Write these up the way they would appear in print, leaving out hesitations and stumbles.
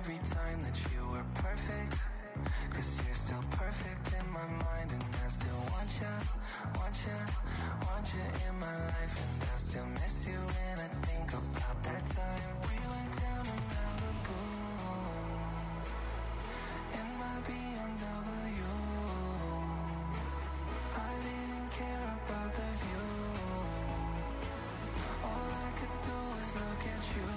every time that you were perfect. Cause you're still perfect in my mind. And I still want you, want you, want you in my life. And I still miss you when I think about that time we went down to Malibu in my BMW. I didn't care about the view. All I could do was look at you.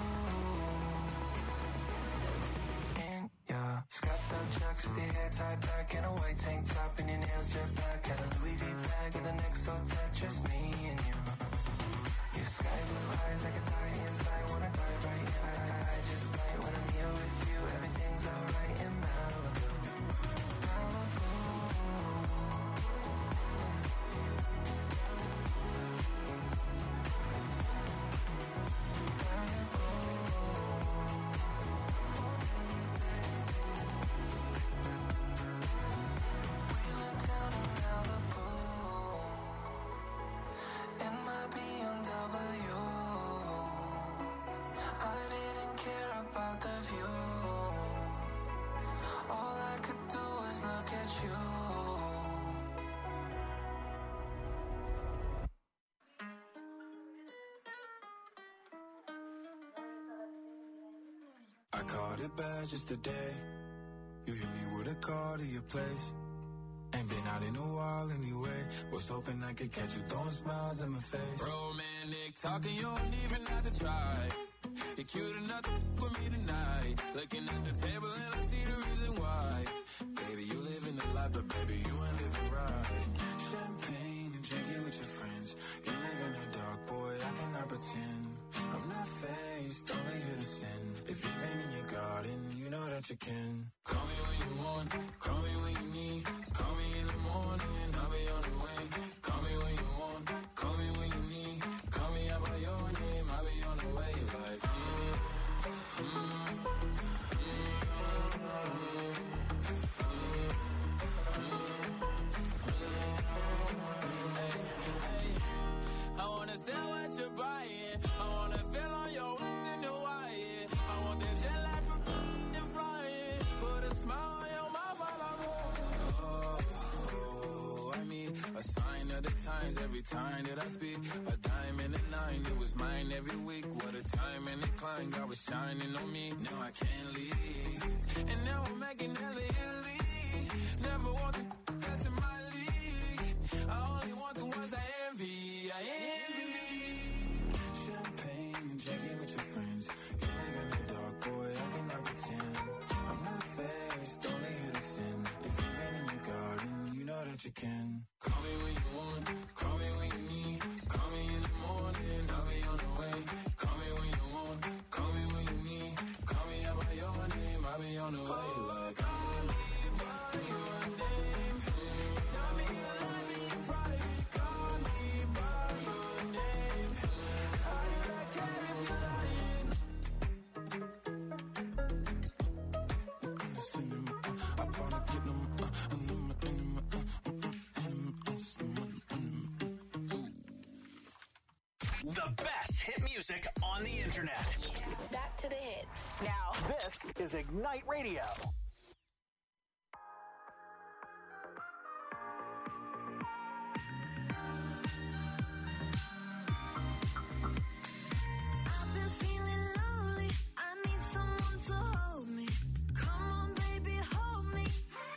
In your scuffed up chucks with your hair tied back and a white tank top and your nails jet back. Had a Louis V bag with an XO tat, just me and you. Your sky blue eyes, I could die inside, wanna dive right in. I just might when I'm here with you. Everything's alright in Malibu. Malibu. I caught it bad just today. You hit me with a call to your place. Ain't been out in a while anyway. Was hoping I could catch you throwing smiles in my face. Romantic talking, you don't even have to try. You're cute enough to with me tonight. Looking at the table and I see the reason why. Baby, you living the life, but baby, you ain't living right. Champagne and drinking with your friends. You live in the dark, boy, I cannot pretend. I'm not faced, only here to sin. If you've been in your garden, you know that you can. Call me when you want, call me when you need. Call me in the morning, I'll be on the way. Call me when you want, call me when you need. Call me out by your name, I'll be on the way. Like, I wanna sell what you're buying. I wanna feel on your in the wire. I want that jet lag from and flying. Put a smile on your mouth while I'm I mean, a sign of the times every time that I speak. A dime and a nine, it was mine every week. What a time and a climb, God was shining on me. Now I can't leave. and now I'm making hella Italy. Never want the best in my league. I only want the ones I envy. I envy. Champagne and drinking with your friends. You live in the dark, boy, I cannot pretend. I'm not faced, only here to sin. If you've been in your garden, you know that you can. Call me when you want, call me when you need. Call me in the morning, I'll be on the way. Call me when you want, call me when you need. Call me out by your name, I'll be on the way. Like, call me by your name. Tell me you love me in private. Call me by your name. How did I care if you're lying? I wanna get them, The best hit music on the internet. Back to the hits. Now, this is Ignite Radio. I've been feeling lonely. I need someone to hold me. Come on, baby, hold me.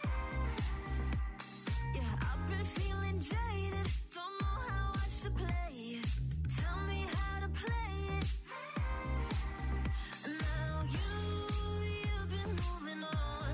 Yeah, I've been feeling jaded. Don't know how I should play it. Tell me how to play it. Now you've been moving on.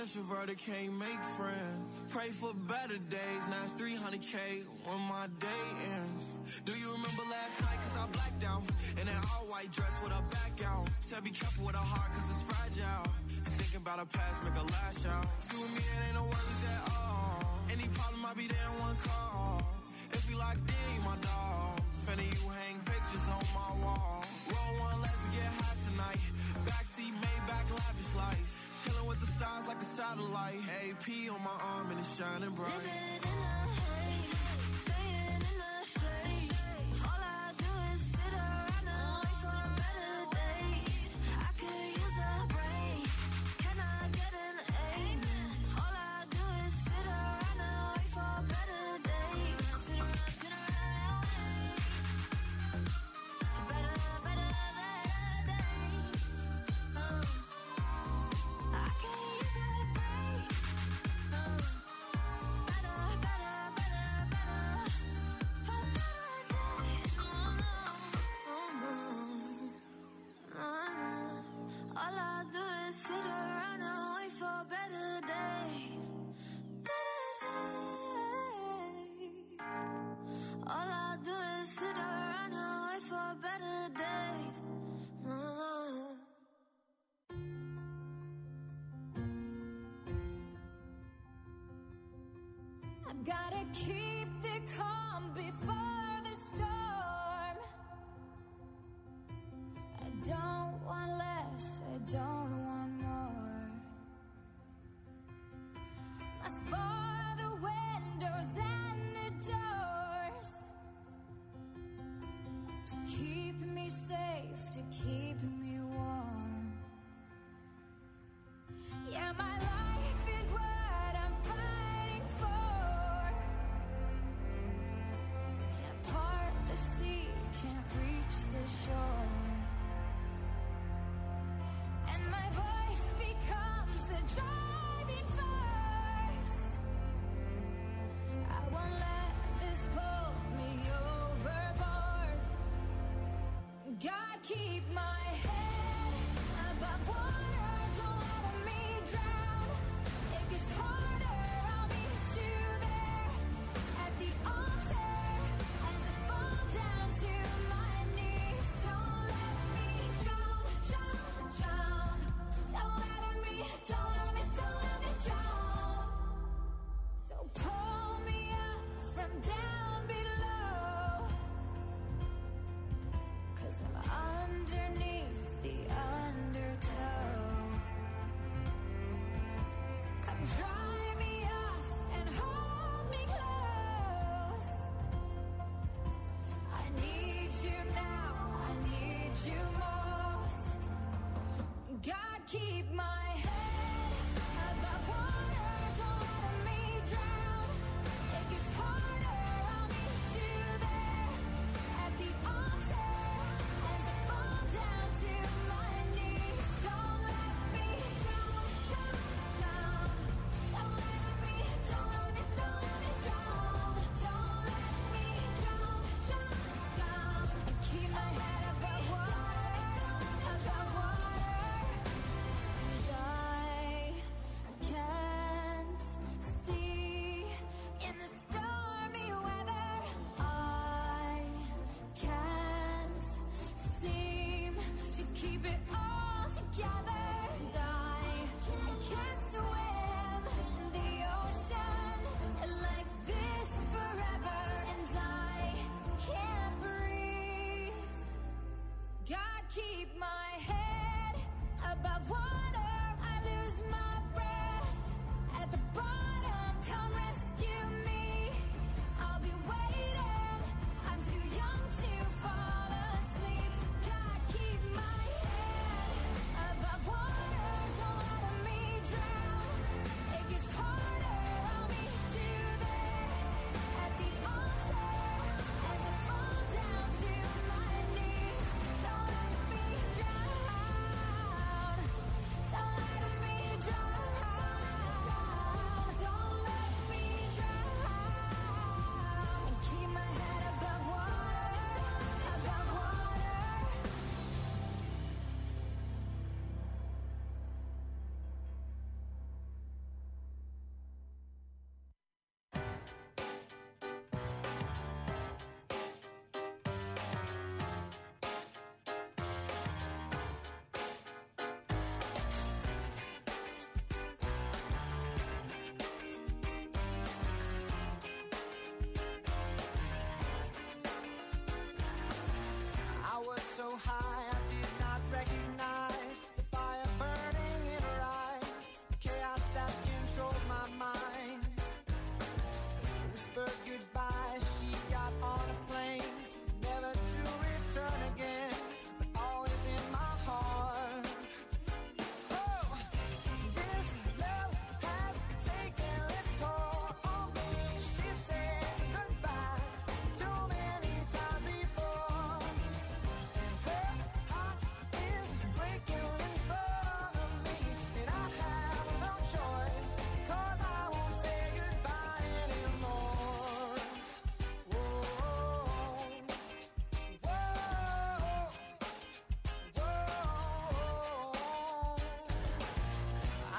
introverted, can't make friends. Pray for better days, now it's 300K when my day ends. Do you remember last night, cause I blacked out? In that all-white dress with her back out. Said be careful with her heart, cause it's fragile. And thinking about her past, make her lash out. See with me, it ain't no worries at all. Any problem, I'll be there in one call. If you locked in, you my dog. Finna you hang pictures on my wall. Roll one, let's get high tonight. Backseat, Maybach, lavish life. Chilling with the stars like a satellite. AP on my arm and it's shining bright. Living in the haze, staying in the shade. All I do is sit around and wait for better days. I could use a break. Can I get an amen? All I do is sit around and wait for better days. Sit around, better days. I can't use a break. Better days. All I do is sit around and wait for better days. Better days. All I do is sit around and wait for better days. I've gotta keep the calm before the storm. I don't want less, I don't want more. Must bar the windows and the doors to keep me safe, to keep me warm. Yeah, my life is what I'm fighting for. Can't part the sea, can't reach the shore. And my voice becomes the driving force. I won't let this pull me overboard. God, keep my head above water, don't let me drown. It gets harder, I'll meet you there at the altar as I fall down to my knees. Don't let me drown, drown, drown. Don't let me drown. So pull me up from down below, 'cause I'm underneath the undertow. Come dry me off and hold me close. I need you now, I need you most. God, keep my head above water, don't let me drown. It gets harder, I'll meet you there at the altar as I fall down to my knees. Don't let me drown, drown, drown. Don't let me drown. Don't let me drown, drown, drown. And keep my head above water, above water.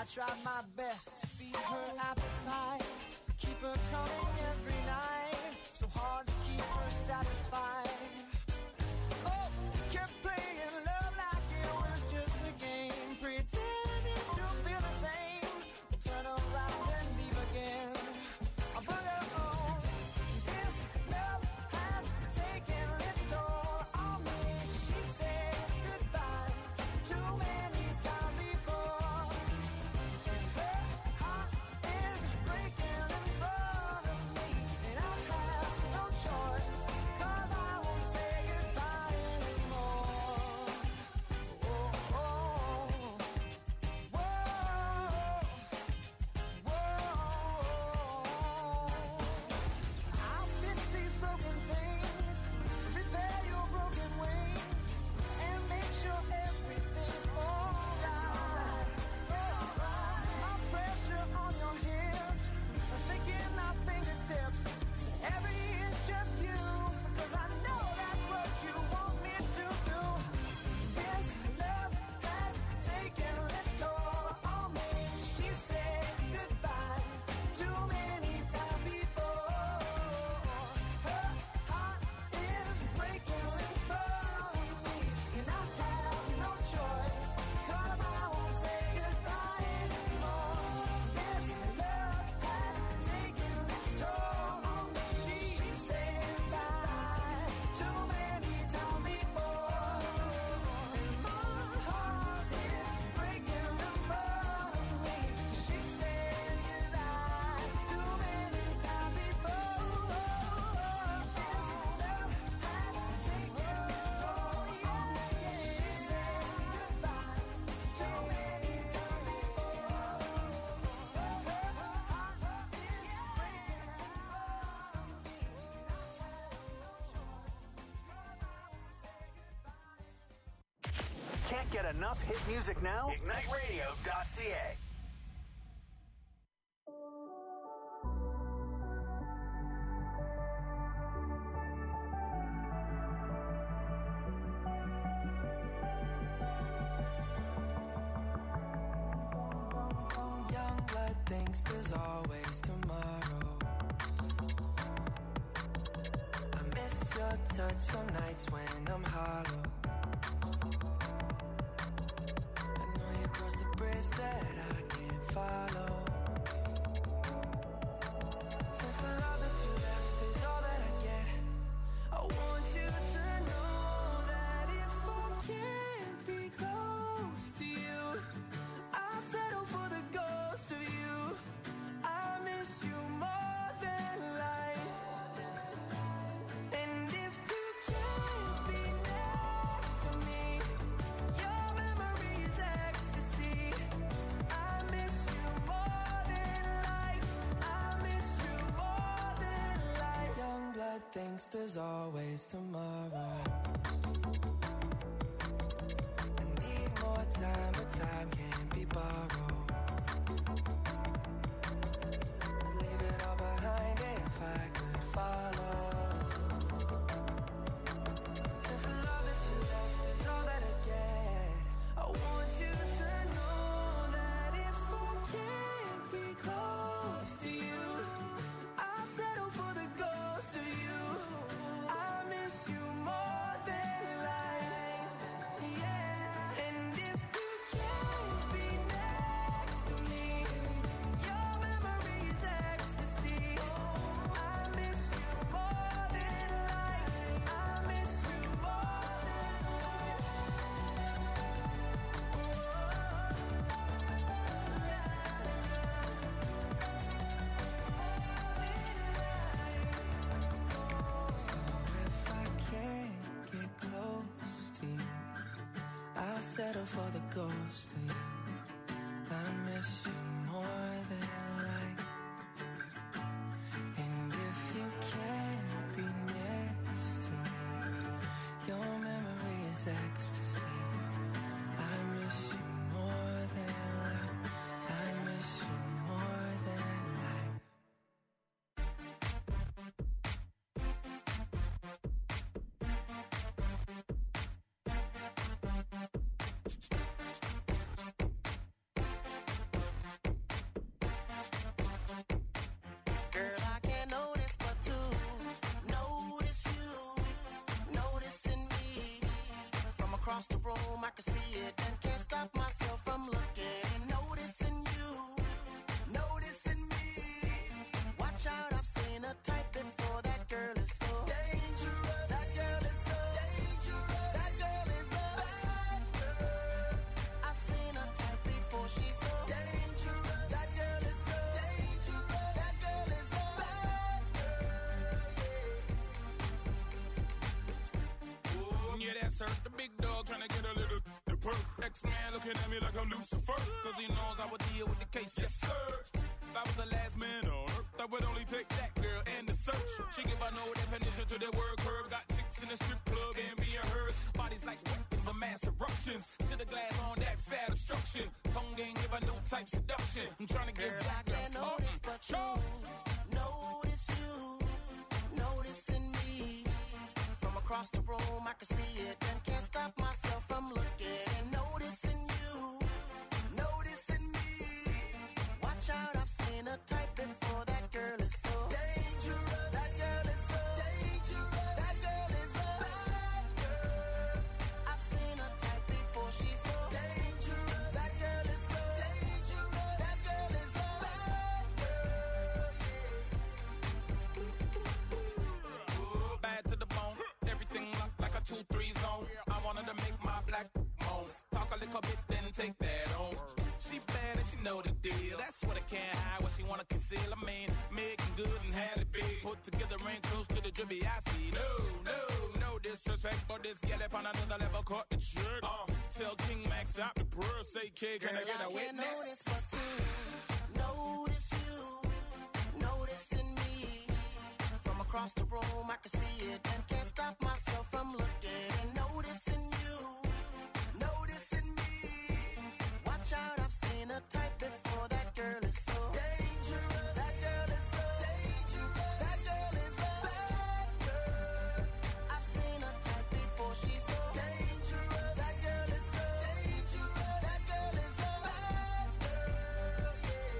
tried my best to feed her appetite, keep her coming every night, so hard to keep her satisfied. Oh, kept playing love like it was just a game, pretending to feel the same, but turn around and leave again. I put her on. This love has taken its toll on me. She said goodbye too many times before, and her heart is breaking in front of me, and I have no choice, 'cause I won't say goodbye anymore. Oh, oh, whoa, whoa. I'll fix these broken things, repair your broken wings, and make sure everything's alright. My pressure on your hips, sticking my fingertips, every inch of you, 'cause I know that's what you want me to do. This love has taken its toll on me. She said goodbye too many times before. Her heart is breaking in front of me, and I have no choice, 'cause I won't say goodbye anymore. This love has taken its toll on me. She said goodbye too many times before, and my heart is breaking in front of me. She said goodbye too many times before. This love has taken its toll on me. She said goodbye too many times before. Her heart is breaking in front of me, and I have no choice, 'cause I won't say goodbye. Can't get enough hit music now? IgniteRadio.ca. Young blood thinks there's always tomorrow. I miss your touch on nights when I'm hollow. I know you crossed the bridge that I can't follow. Since the love that you left is all that I get, I want you to know that if I can't be close to you, I'll settle for the ghost of you. I miss you more than life. And if you can't be next to me, your memory is ecstasy. I miss you more than life. I miss you more than life. Young blood thinks there's always tomorrow. I need more time, but time can't be borrowed. I'd leave it all behind if I could follow. Since the love that you left is all that I get, I want you to know that if I can't be close to you, I'll settle for the ghost of you. I miss you more than life. Yeah. And if you can't be next to me, your memory is ecstasy. I miss you more than life. I miss you more than life. So if I can't get close to you, I'll settle for the ghost of you. I miss you more than life. And if you can't be next to me, your memory is ecstasy. I miss you more than life. I miss you more than life. across the room, I can see it and can't stop myself from looking. Noticing you, noticing me. Watch out, I've seen a type before. That girl is so dangerous. That girl is so dangerous. That girl is a bad girl. I've seen a type before. She's so dangerous. That girl is so dangerous. That girl is a bad girl. Yeah, that's her. The big dog trying to get a little the perk. X-Man looking at me like I'm Lucifer. Cause he knows I would deal with the case. Yes, sir. If I was the last man on earth, I would only take that girl and the search. She give a no definition to the word curve. Got chicks in the strip club and being hers. Bodies like weapons of mass eruptions. Sit the glass on that fat obstruction. Tongue game give a new type seduction. I'm trying to give Girl, back I can't notice but you. Notice you, noticing me. From across the room, I can see it and can't stop myself from looking. Noticing you, noticing me. Watch out, I've seen a type before. That girl is so dangerous. That girl is so dangerous. That girl is a bad girl. I've seen a type before. She's so dangerous. That girl is so dangerous. That girl is a bad girl. bad to the bone. Everything looked like a 2-3 zone. I wanted to make my black moan. Talk a little bit, then take that on. She bad and she know the deal. That's what I can't hide, what she wanna conceal. I mean, making good and had it big. Put together ain't close to the drippy I see. No disrespect, but this gal up on another level caught the trick. Tell King Max stop the prayer, say kid, can I get a can't witness? notice but you. Notice you, noticing me. From across the room, I can see it and can't stop myself from looking. Noticing you, noticing me. Watch out, I've seen a type before. That girl is so dangerous. That girl is so dangerous. That girl is a bad girl. I've seen a type before. She's so dangerous. That girl is so dangerous. That girl is a bad girl.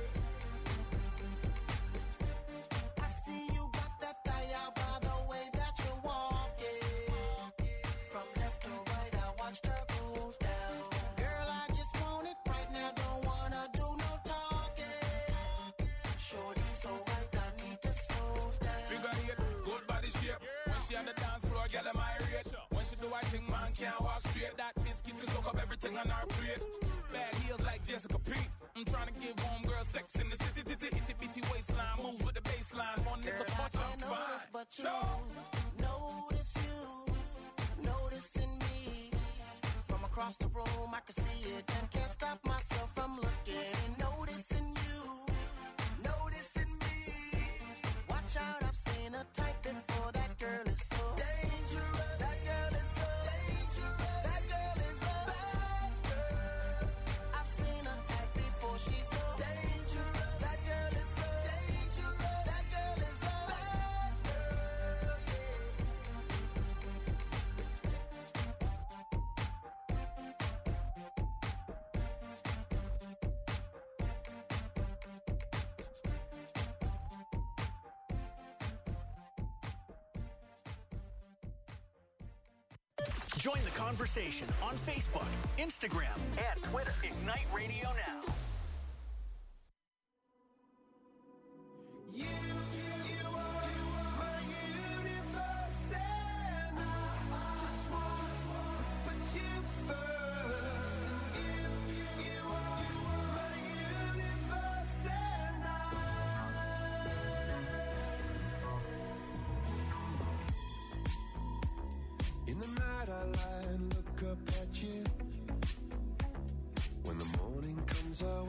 Yeah. I see you got that thigh out by the way that you're walking. From left to right, I watched her go down. Girl, I just want it right now. Don't wanna do no talking. Shorty so right, I need to slow down. Figure eight, good body shape. When she on the dance floor, get them irate. When she do I think man can't walk straight. That biscuit can soak up everything on our plate. Bad heels like Jessica P. I'm trying to give homegirl sex in the city. Itty bitty waistline, moves with the baseline. One little Girl, I touch, I'm can't notice fine. but you. Notice you, noticing me. From across the room, I can see it and can't stop myself from looking. Noticing you, noticing me. Watch out, I've seen a type before. That girl is so dangerous. That girl is so dangerous. That girl is a bad girl. I've seen a type before. She's so dangerous. That girl is so dangerous. That girl is a bad girl. Join the conversation on Facebook, Instagram, and Twitter. Ignite Radio Now. You are my universe, and I just want to put you first. And you are my universe, and in the night I lie and look up at you. When the morning comes, I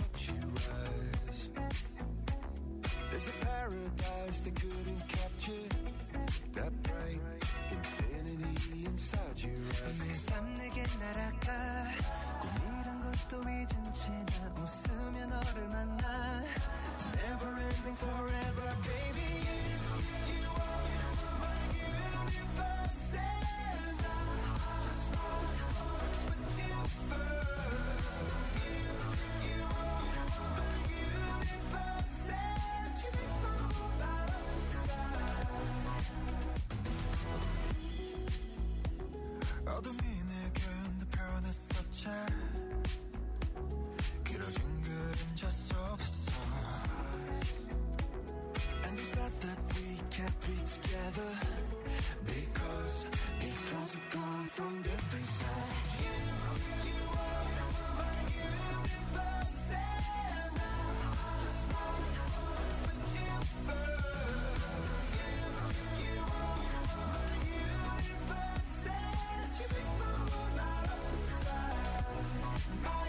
together, because it feels like gone from different sides. You are my universe, and I just want to put you first. You are my universe, and you make my world light up inside. My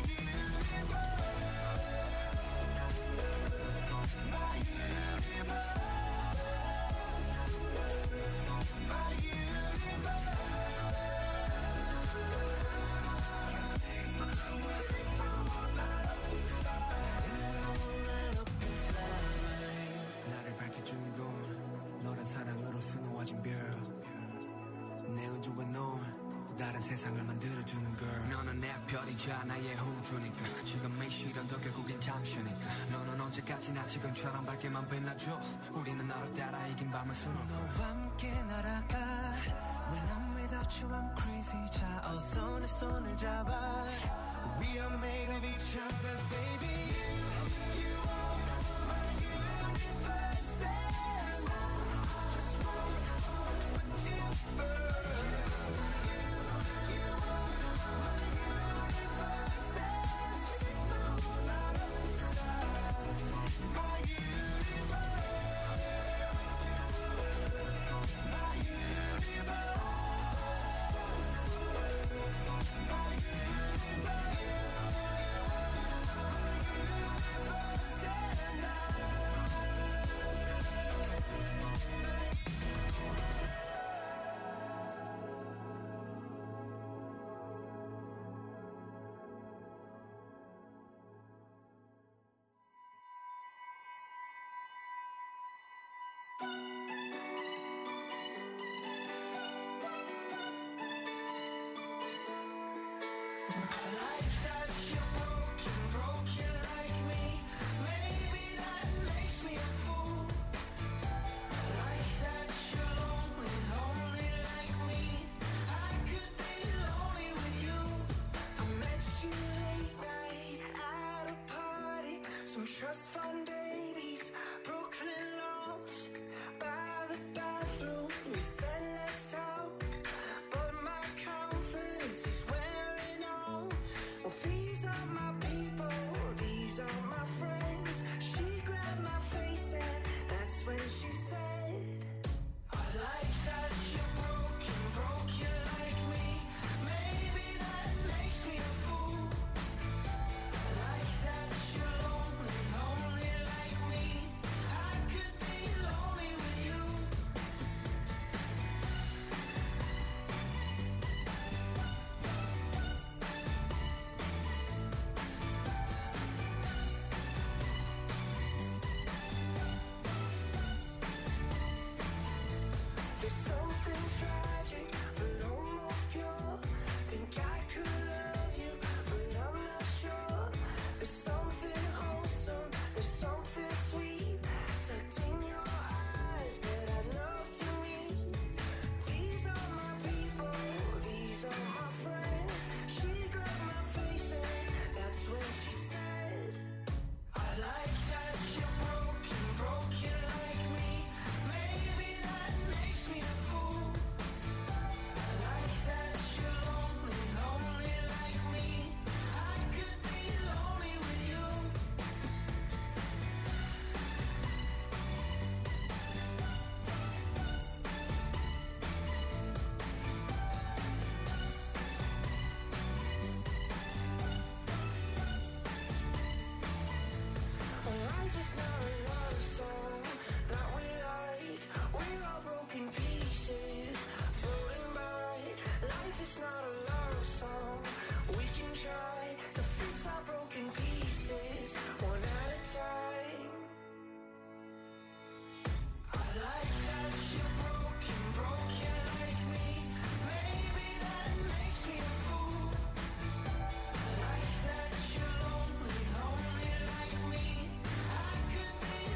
나를 밝혀주는 건 너란 사랑으로 수놓아진 별. 내 우주에 넌 다른 세상을 만들어주는 걸. 너는 내 별이자 나의 우주니까. 지금의 시련도 결국엔 잠시니까. 너는 언제까지나 지금처럼 밝게만 빛나줘. 우리는 너를 따라 이긴 밤을 수놓아. 너와 함께 날아가. When I'm without you I'm crazy. 자 어서 내 손을 잡아. We are made of each other baby. You are my universe, and I just want to put you first. Trust fund babies, Brooklyn loft, by the bathroom. We said let's talk, but my confidence is wearing off. Well, these are my people, these are my friends. She grabbed my face and that's when she said, I like that you're broken, broken like me. Maybe that makes me a fool. I like that you're lonely, lonely like me. I could be lonely with you. There's something tragic, but almost pure. Think I could love you, but I'm not sure. There's something wholesome, there's something sweet tucked in your eyes that I'd love to meet. These are my people, these are my friends. She grabbed my face and that's when she said, I like that you're broken, broken like me. Maybe that makes me a fool. I like that you're lonely, lonely like me. I could be lonely with you. Life is not a love song that we like. We're all broken pieces floating by. Life is not a love song. We can try to fix our broken pieces one at a time. I like that you're broken, broken like me. Maybe that makes me a fool. I like that you're lonely, lonely like me. I could be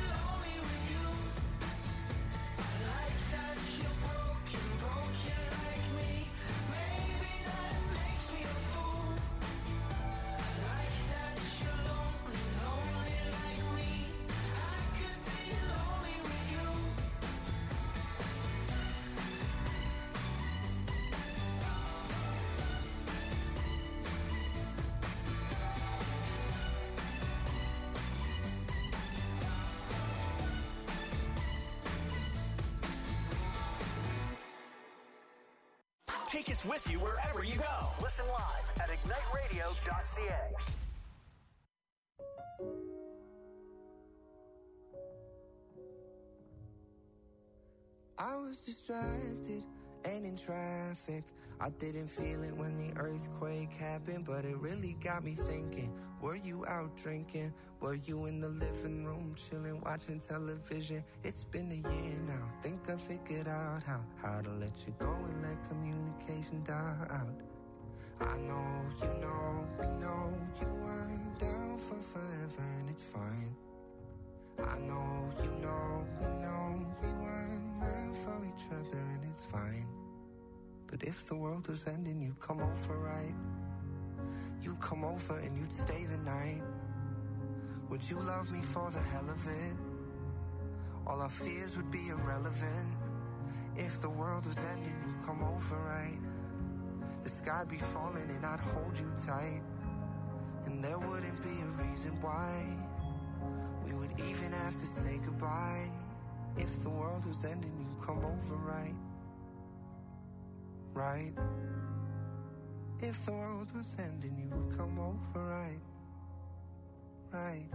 Take us with you wherever you go. Listen live at igniteradio.ca. I was distracted and in traffic. I didn't feel it when the earthquake happened, but it really got me thinking. Were you out drinking? Were you in the living room chilling, watching television? It's been a year now. Think I figured out how to let you go and let communication die out. I know, you know, we know you weren't down for forever, and it's fine. I know, you know, we know we weren't meant for each other, and it's fine. But if the world was ending, you'd come over, right? You'd come over and you'd stay the night. Would you love me for the hell of it? All our fears would be irrelevant. If the world was ending, you'd come over, right? The sky'd be falling and I'd hold you tight. And there wouldn't be a reason why we would even have to say goodbye. If the world was ending, you'd come over, right? Right? If the world was ending, you would come over, right? Right?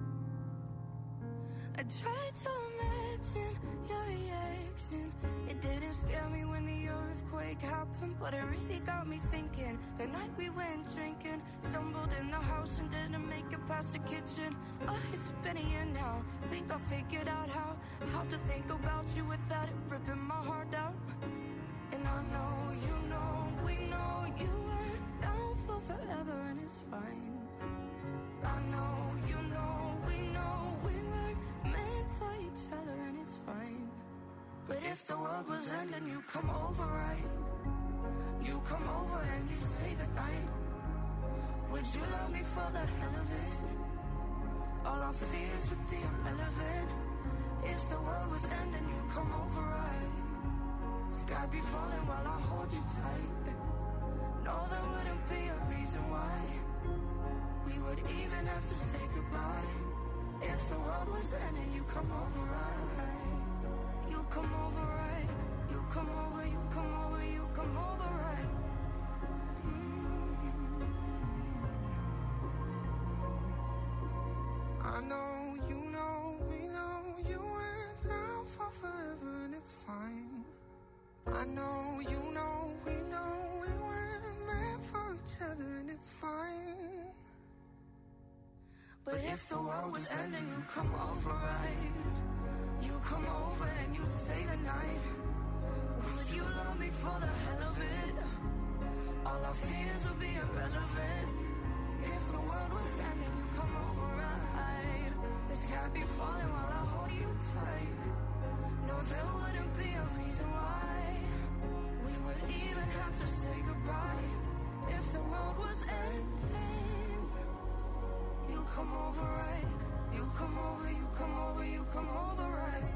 I tried to imagine your reaction. It didn't scare me when the earthquake happened, but it really got me thinking. The night we went drinking, stumbled in the house and didn't make it past the kitchen. Oh, it's been a year now. Think I figured out how to think about you without it ripping my heart out. And I know, you know, we know you weren't down for forever, and it's fine. I know, you know, we weren't meant for each other, and it's fine. But if the world was ending, you come over, right? You come over and you stay the night. Would you love me for the hell of it? All our fears would be irrelevant. If the world was ending, you come over, right? Sky be falling while I hold you tight. No, there wouldn't be a reason why we would even have to say goodbye. If the world was ending, you come over, right? You come over, right? You come over, you come over, you come over, right? I know, you know, we know you went down for forever, and it's fine. I know, you know, we weren't meant for each other, and it's fine. But if the world was ending, you come over, right? You come over and you stay the night. Would you love me for the hell of it? All our fears would be irrelevant. If the world was ending, you come over, right? The sky be falling while I hold you tight. No, there wouldn't be a reason why we would even have to say goodbye. If the world was ending, you come over, right? You come over, you come over, you come over, right?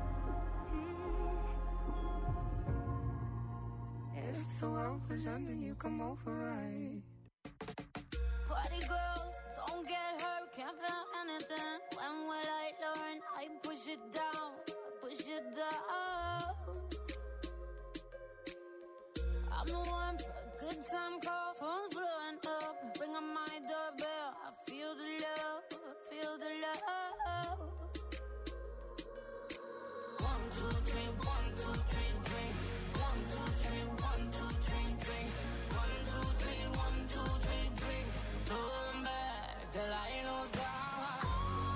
If the world was ending, you come over, right? Party girls, don't get hurt, can't feel anything. When will I learn? I push it down, push it down. I'm the one for a good time call, phone's blowing up. Bring on my doorbell, I feel the love, I feel the love. 1, 2, 3, 1, 2, 3, drink. 1, 2, 3, 1, 2, 3, drink. 1, 2, 3, 1, 2, 3, drink. Turn back till I lose God.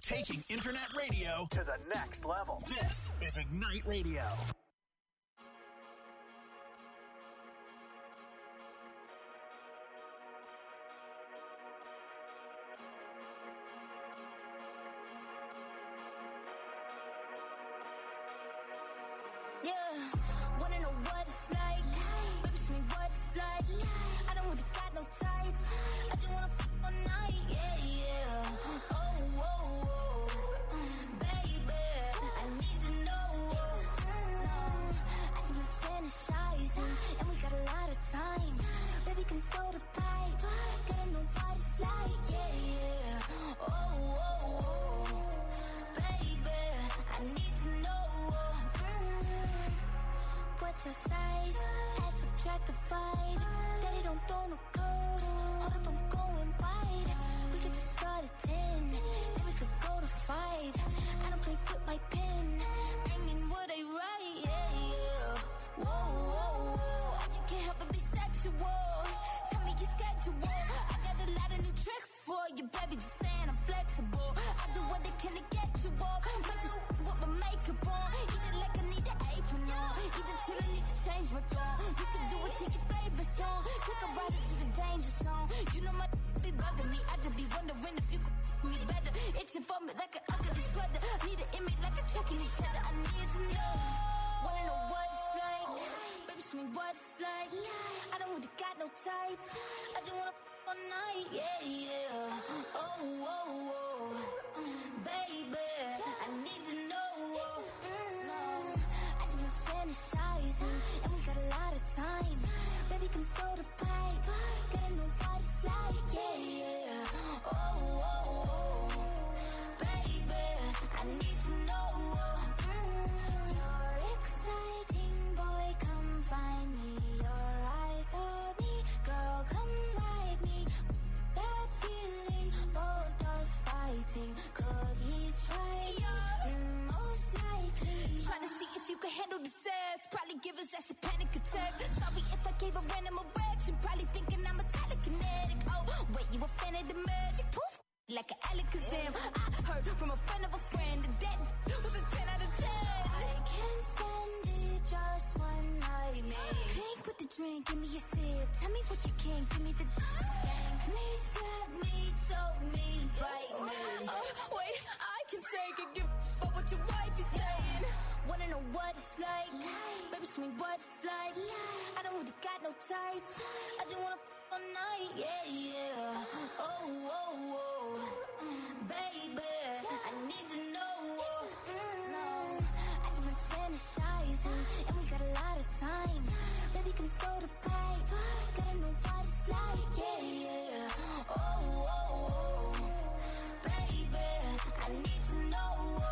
Taking internet radio to the next level. This is Ignite Radio. Yeah, wanna know what it's like? Baby, show me what it's like. I don't really got no tights. I just wanna fuck all night. Yeah, yeah. Oh, oh, oh. Baby, I need to know. I just been fantasizing, and we got a lot of time. Baby, can throw the pipe. Gotta know what it's like. Yeah, yeah. Oh, oh, oh. Baby, I need to know. What's your size? Add, subtract, divide. Daddy don't throw no code. Hold up, I'm going wide. We could just start at 10, then we could go to 5. I don't play with my pen. Bring in what I write, yeah, yeah. Whoa, whoa, whoa. I just can't help but be sexual. Tell me your schedule. I got a lot of new tricks for you, baby. Just saying I'm flexible. I do what they can to get you off. Might just with my makeup on. Eat it like I need an apron on. Eat it till I need to change my tone. You can do it to your favorite song. Take a ride into the danger zone. You know my be bugging me. I just be wondering if you could me better. Itching for me like an ugly sweater. Need an image like a checking each other. I need to know. Wanna know what it's like? Baby, show me what it's like. I don't really got no tights. I just wanna all night. Yeah, yeah. Oh, oh, oh. Baby, I need to know. I just been fantasizing, and we got a lot of time. Baby, can throw the pipe. Gotta know what it's like. Yeah, yeah. Oh, oh, oh. Baby, I need to know. You're exciting, boy, come find me. Your eyes on me, girl, come ride me. That feeling, both us fighting. Could he try? Most likely. Trying to see if you can handle the sass. Probably give us that's a panic attack. Sorry if I gave a random erection. Probably thinking I'm a telekinetic. Oh, wait, you a fan of the magic? Poof, like an Alakazam. I heard from a friend of a friend that was a 10 out of 10. I can't stand it, just one night, man. Drink with the drink, give me a sip. Tell me what you can, give me the spank me, slap me, choke me, bite me. Wait, I can take it, give up what your wife is saying. Wanna know what it's like? Baby, show me what it's like. I don't really got no tights. I just wanna all night, yeah, yeah. Oh, oh, oh. Baby, I need to know. I just been fantasizing, and we got a lot of time. Baby, can throw the pipe. Gotta know what it's like, yeah, yeah. Oh, oh, oh. Baby, I need to know.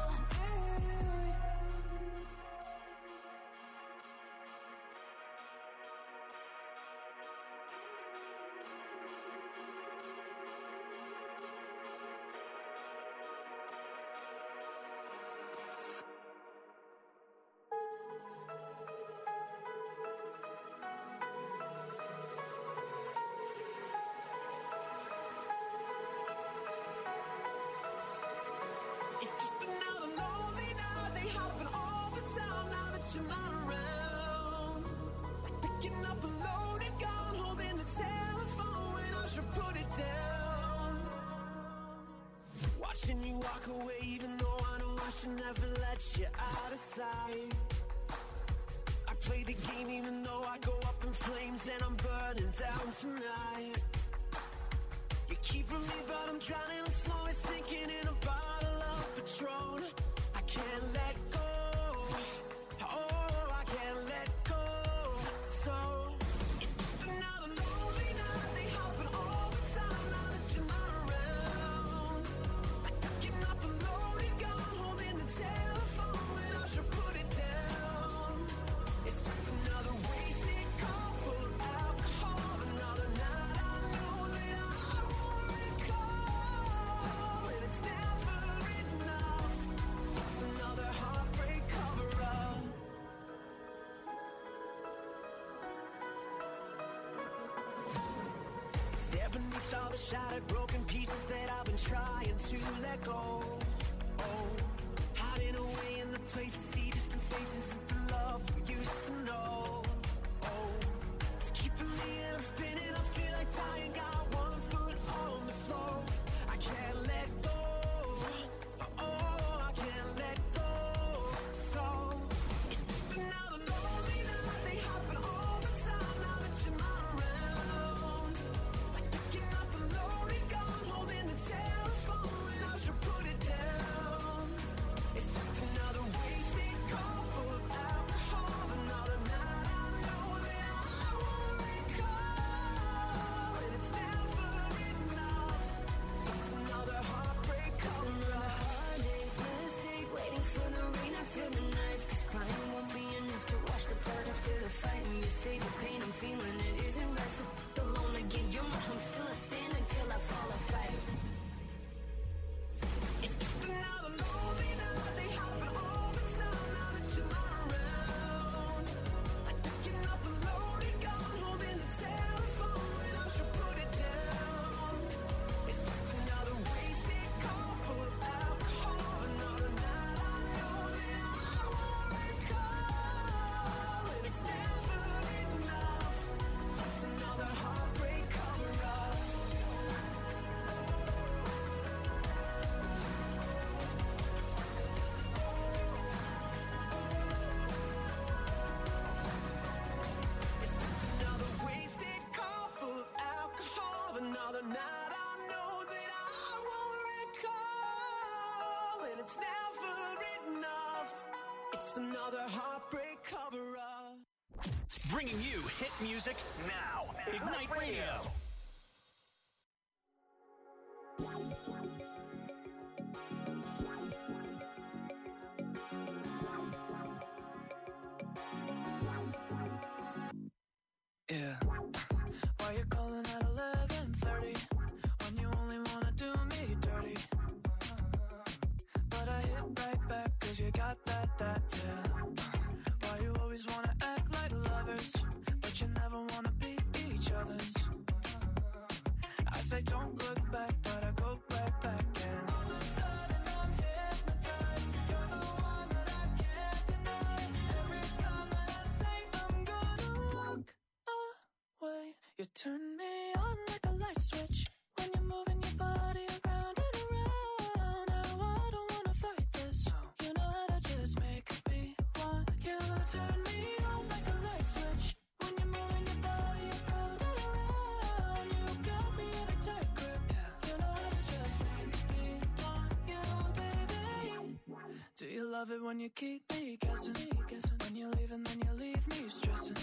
It's just another lonely night. They happen all the time now that you're not around. Like picking up a loaded gun, holding the telephone when I should put it down. Watching you walk away, even though I know I should never let you out of sight. I play the game even though I go up in flames and I'm burning down tonight. You keep from me, but I'm drowning, I'm slowly sinking in a bottle of Patron. I can't let go. Oh, I can't let go. So it's just another lonely night. They happen all the time now that you're not around. Like picking up a loaded gun, holding the telephone when I should put it down. It's just another wasted call full of alcohol. Another night I know that I won't recall. And it's never enough. It's another heartbreak cover-up. It's there beneath all the shattered broken pieces that I've been trying to let go. place to see distant faces of the love we used to know. Oh, it's keeping me and I'm spinning. I feel like dying. Got one foot on the floor. I can't let go. Oh, I can't let go. So it's just another lonely night. They happen all the time now that you're not around. Like picking up a loaded gun, holding the telephone, and I should put it down. It's just another wasted call full of alcohol. Another night I know that I won't recall, and it's never enough. It's another heartbreak cover up. Mistake, waiting for the rain after the knife. 'Cause crying won't be enough to wash the blood after the fight. And you say the pain I'm feeling, it isn't right. So alone again, you're my home. Still I stand until I fall or fight. It's just another lonely night. They happen all the time now that you're not around. Like picking up a loaded gun, holding the telephone, and I should put it down. It's just another wasted call full of alcohol. Another night I know that I won't recall, and it's never enough. Just another heartbreak cover up. It's just another wasted call full of alcohol. Another night I know that I won't recall, and it's never enough. It's another heartbreak cover up. Bringing you hit music now. Ignite Radio. Yeah. Why you calling at 11:30 when you only wanna do me dirty? But I hit right back 'cause you got that, yeah. Why you always wanna act like lovers, but you never wanna be each other's? I say don't look back, but I go right back and all of a sudden I'm hypnotized. You're the one that I can't deny. Every time that I say I'm gonna walk away, you turn me on like a light switch when you're moving your body around and around. Now I don't wanna fight this. You know how to just make me want you. Turn me on like a light switch when you're moving your body around and around. You got me in a tight grip. You know how to just make me want you, baby. Do you love it when you keep me guessing? When you leave and then you leave me stressing.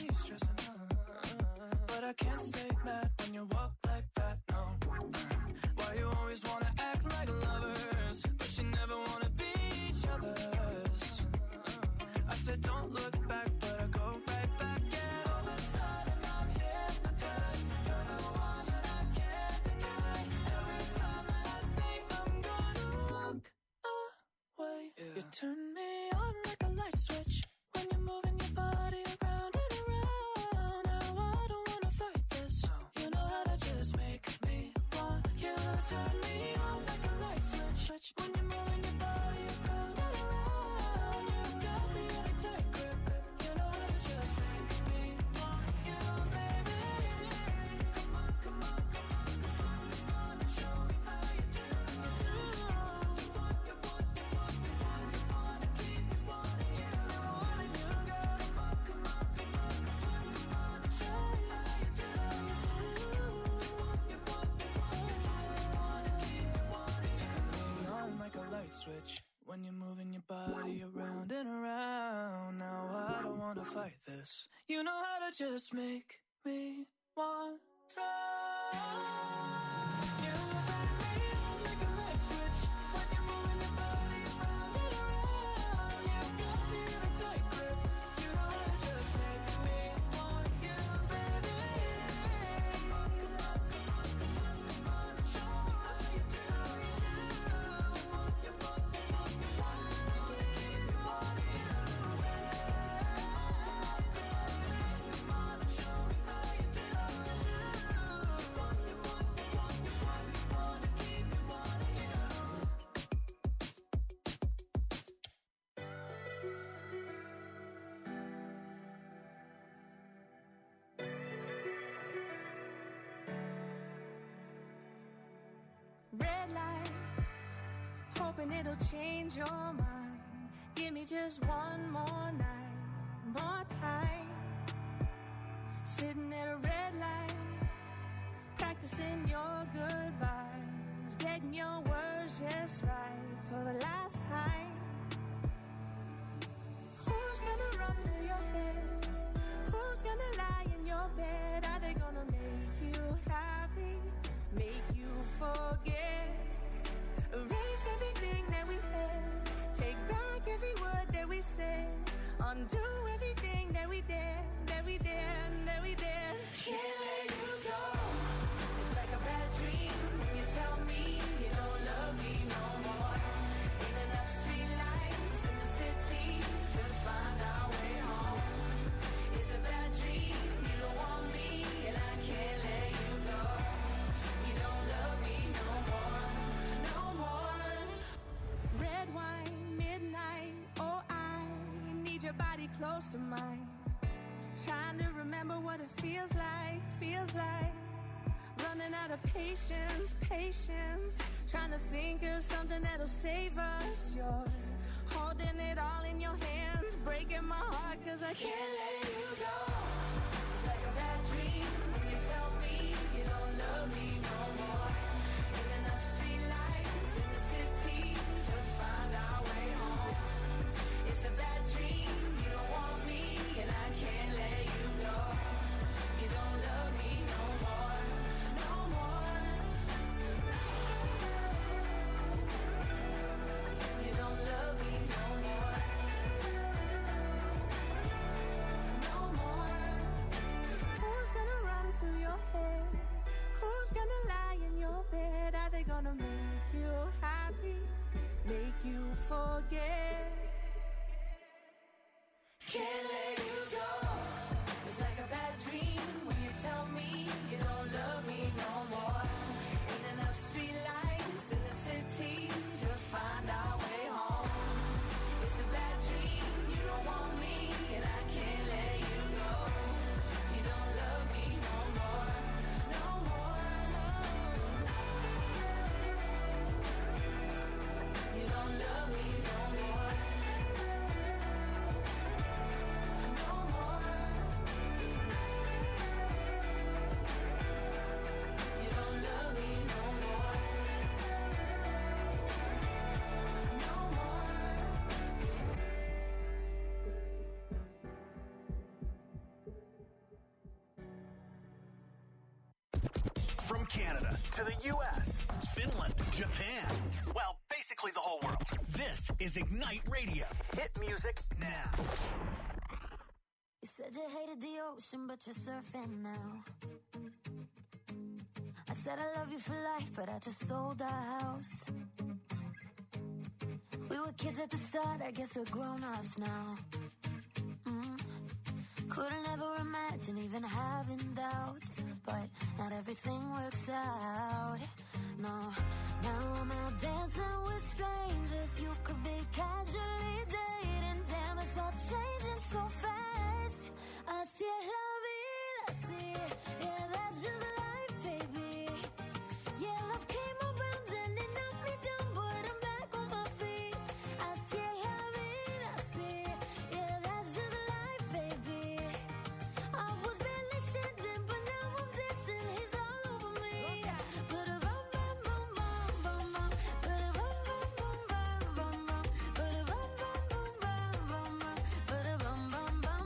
But I can't stay mad when you walk like that, no. Why you always wanna act like lovers, but you never wanna be each other's? I said don't look back, but I go right back and all of a sudden I'm hypnotized. You're the one that I can't deny. Every time that I say I'm gonna walk away, you turn me on like a light switch when you're moving your body around and around. Now I don't wanna fight this. You know how to just make me want you. Turn me on like a light switch when you're moving your body around and around. You got me in a tight grip. You know how to just make me want you, baby. Come on, come on, come on, come on, come on and show me how you do. You want, you want, you want, you want, you want to keep me wanting you. Wanting you, girl. Come on, come on, come on, come on, come on and show me how you do. You want, you want, you want, you want to keep me wanting you. Turn me on like a light switch when you're moving your body around and around. Now I don't wanna fight this. You know how to just make me want to. You turn me on like a light switch when you're moving your body around and around. You got me in a tight grip. You know how to just make me want you, baby. Come on, come on, come on, come on, come on and show me how you do. You want, you want, you want, you want to keep me wanting you. Come on and show me how you do. You want, you want, hoping it'll change your mind. Give me just one more night, more time. Sitting at a red light, practicing your goodbyes, getting your words just right for the last time. Who's gonna run through your head? Who's gonna lie in your bed? Are they gonna make you happy, make you forget? Erase everything that we had, take back every word that we said, undo everything that we did, that we did, that we did. Can't let you go. It's like a bad dream when you tell me you don't love me no more. Ain't enough street lights in the city to find our way home. It's a bad dream, you don't want me, and I can't let you go. You don't love me no more, no more. Red wine, midnight, oh I need your body close to mine. Trying to remember what it feels like, running out of patience, trying to think of something that'll save us. You're holding it all in your hands, breaking my heart cause I can't let you go. It's like a bad dream when you tell me you don't love me no more. Ain't enough street lights in the city to find our way home. It's a bad dream, you don't want me, and I can't let you go. You don't love me no more, no more. You don't love me no more, no more. Who's gonna run through your head? Who's gonna lie in your bed? Are they gonna make you happy, make you forget? Can't let you go. It's like a bad dream when you tell me you don't love me no more. Ain't enough street lights in the city to find our way home. It's a bad dream, you don't want me, and I can't let you go. You don't love me no more, no more, no. You don't love me no more. From Canada to the U.S., Finland, Japan, well, basically the whole world. This is Ignite Radio. Hit music now. You said you hated the ocean, but you're surfing now. I said I love you for life, but I just sold our house. We were kids at the start, I guess we're grown-ups now. Couldn't ever imagine even having doubts, but not everything works out. No, now I'm out dancing with strangers. You could be casually dating. Damn, it's all changing so fast. Así es la vida, así. Yeah, that's just life, baby. Yeah, love came around and it knocked me down, but I'm back on my feet. Así es la vida, así. Yeah, that's just life, baby. I was barely standing, but now I'm dancing. He's all over me. Ba-da-bum, bum, bum, bum, bum, bum. Ba-da-bum, bum, bum, bum, bum, bum. Ba-da-bum, bum, bum, bum, bum, bum. Ba-da-bum, bum, bum, bum, bum.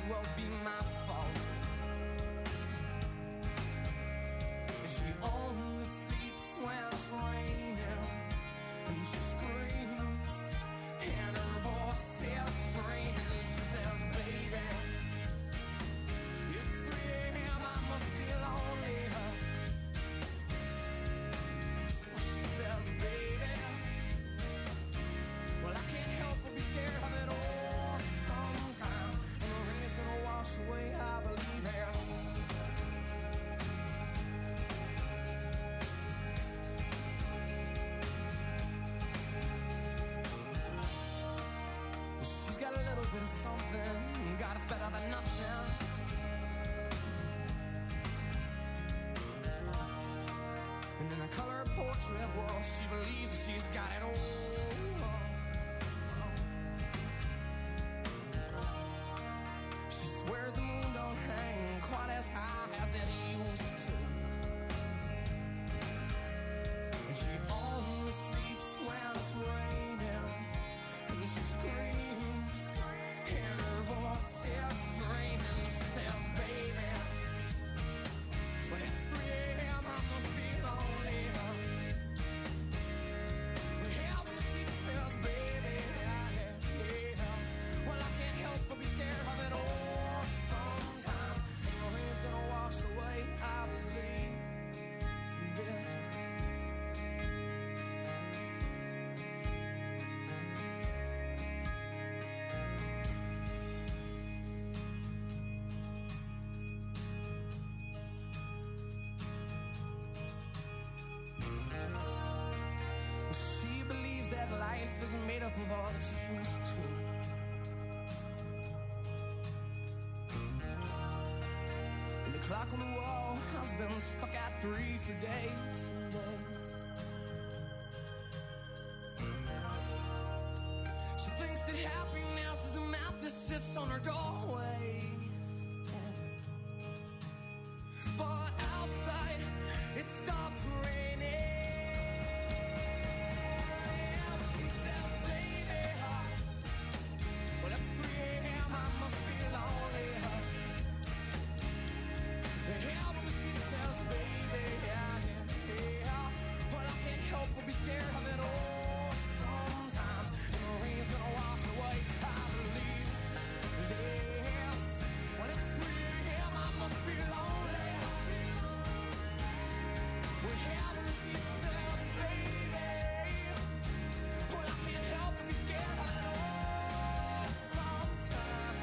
well be my fault. And she only sleeps when it's raining, and she screams, and her voice is strange. She says, baby, it's 3 a.m., I must be lonely. Well, she says, baby, well, I can't help but be scared of it all sometimes. And the rain's gonna wash away, I believe it. She's got a little bit of something, God, it's better than nothing. And in a color portrait, well, she believes that she's got it all. She swears the moon don't hang quite as high as it used to. And she only sleeps when it's raining, and she screams, and her voice is strange. And she says, baby, when it's 3 a.m., I must be lonely. Well, when she says, baby, yeah, well, I can't help but be scared of it all sometimes. And the rain's gonna wash away, I believe this. She believes that life isn't made up of all that she used to. And the clock on the wall has been stuck at 3 for days and days. She thinks that happiness is a map that sits on her doorway. But outside, it stopped raining. She says, baby, well, it's 3 a.m., I must be lonely. Yeah, when she says, baby, yeah, well, I can't help but be scared of it all sometimes. And the rain's gonna wash away, I believe this. When it's 3 a.m., I must be lonely. Well, yeah, when she says, baby, well, I can't help but be scared of it all sometimes.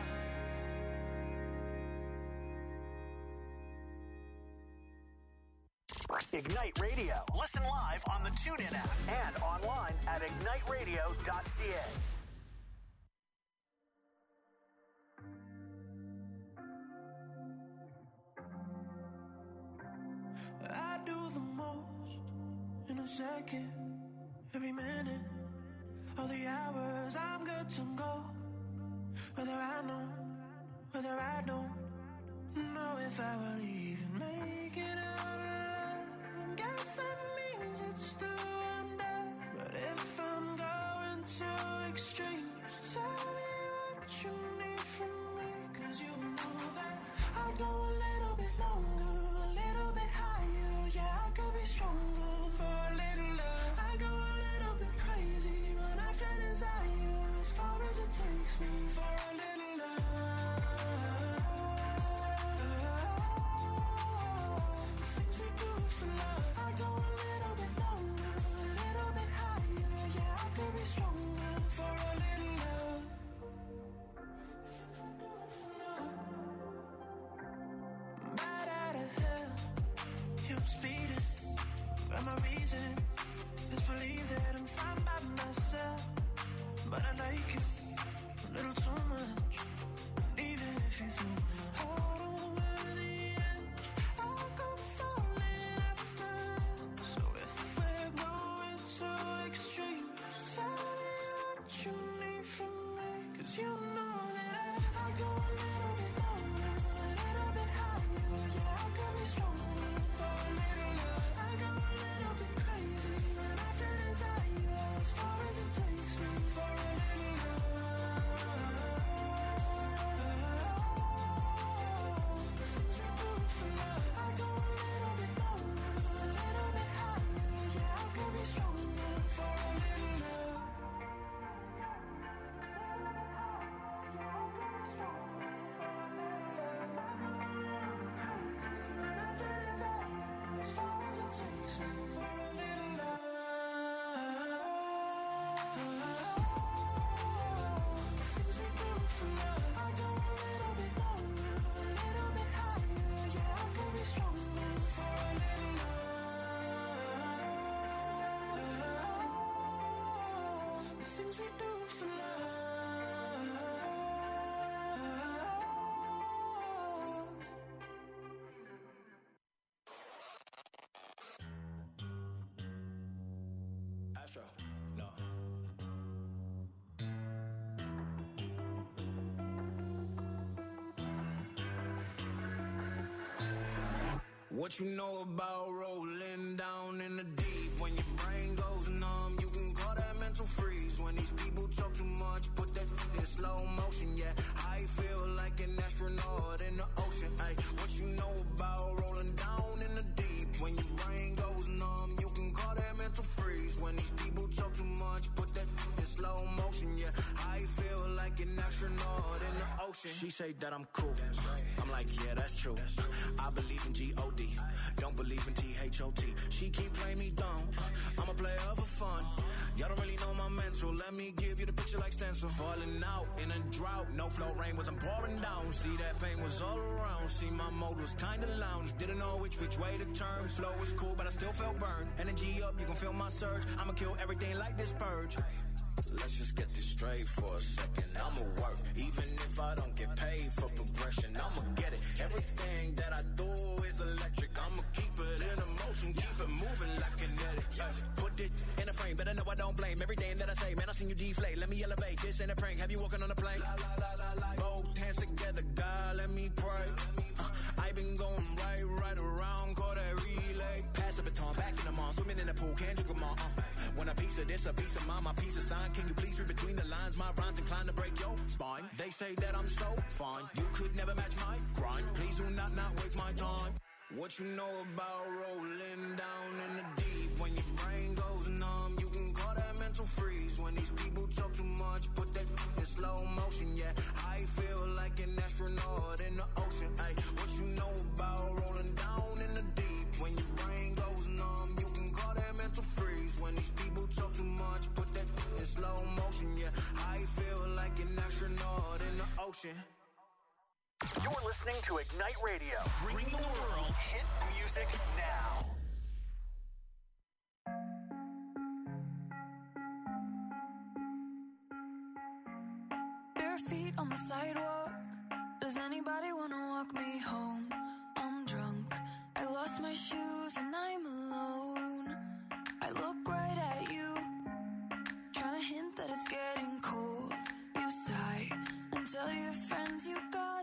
Ignite Radio. Listen live on the TuneIn app and online at igniteradio.ca. I do the most in a second, every minute, all the hours I'm good to go. Whether I know, whether I don't know if I will even make it out alive. And guess that means it's still under. But if I'm going to extremes, tell me what you need from me. 'Cause you know that I'll go a little bit longer, a little bit higher. Yeah, I could be stronger for a little love. I go a little bit crazy when I feel desire, as far as it takes me for a little love. Things we do for love. I go a little bit longer, a little bit higher. Yeah, I could be stronger for a little love. Right out of hell, you're speeding. But my reason is believe that I'm fine by myself. But I like you a little too much. And even if you threw my heart over the edge, I'll go falling after. So if we're going to extremes, tell me what you need from me. 'Cause you know that I go a little bit longer, a little bit higher. Yeah, I could be stronger for a little love. I go a little bit crazy when I feel desire, as far as it takes me for a little love. Astro. No. What you know about rolling down in the deep? When your brain goes numb, you can call that mental freeze. When these people talk too much, put that in slow motion, yeah. I feel like an astronaut in the ocean, ay. What you know about rolling down in the deep? When your brain goes numb, you can call that mental freeze. When these people talk too much, put that in slow motion, yeah. I feel like an astronaut in the ocean. She say that I'm cool. I'm like, yeah, that's true. I believe in G-O-D. Don't believe in T-H-O-T. She keep playing me dumb. I'm a player for fun. Y'all don't really know my mental. Let me give you the picture like stencil. Falling out in a drought. No flow rain was I'm pouring down. See that pain was all around. See my mode was kinda lounge. Didn't know which way to turn. Flow was cool but I still felt burned. Energy up, you can feel my surge. I'ma kill everything like this purge. Let's just get this straight for a second. I'ma work, even if I don't get paid for progression. I'ma get it. Everything that I do is electric. I'ma keep it in motion, keep it moving like kinetic. Put it in a frame, better know I don't blame everything that I say. Man, I seen you deflate. Let me elevate. This ain't a prank. Have you walking on a plane? Both hands together, God, let me pray. I been going right around, call that relay. Pass the baton, back in the mall, swimming in the pool, can't drink them all. When a piece of this, a piece of mine, my piece of sign. Can you please read between the lines? My rhymes inclined to break your spine. They say that I'm so fine, you could never match my grind. Please do not waste my time. What you know about rolling down in the deep? When your brain goes numb, you can call that mental freeze. When these people talk too much, put that in slow motion, yeah. I feel like an astronaut in the ocean, ay. What you know about rolling down in the deep? When your brain goes numb, you can call that mental freeze. When these people talk too much, put that in slow motion, yeah. I feel like an astronaut in the ocean. You're listening to Ignite Radio, bringing the world hit music now. Bare feet on the sidewalk. Does anybody wanna walk me home? I'm drunk. I lost my shoes and I'm alone. I look right at you, trying to hint that it's getting cold. You sigh and tell your friends you got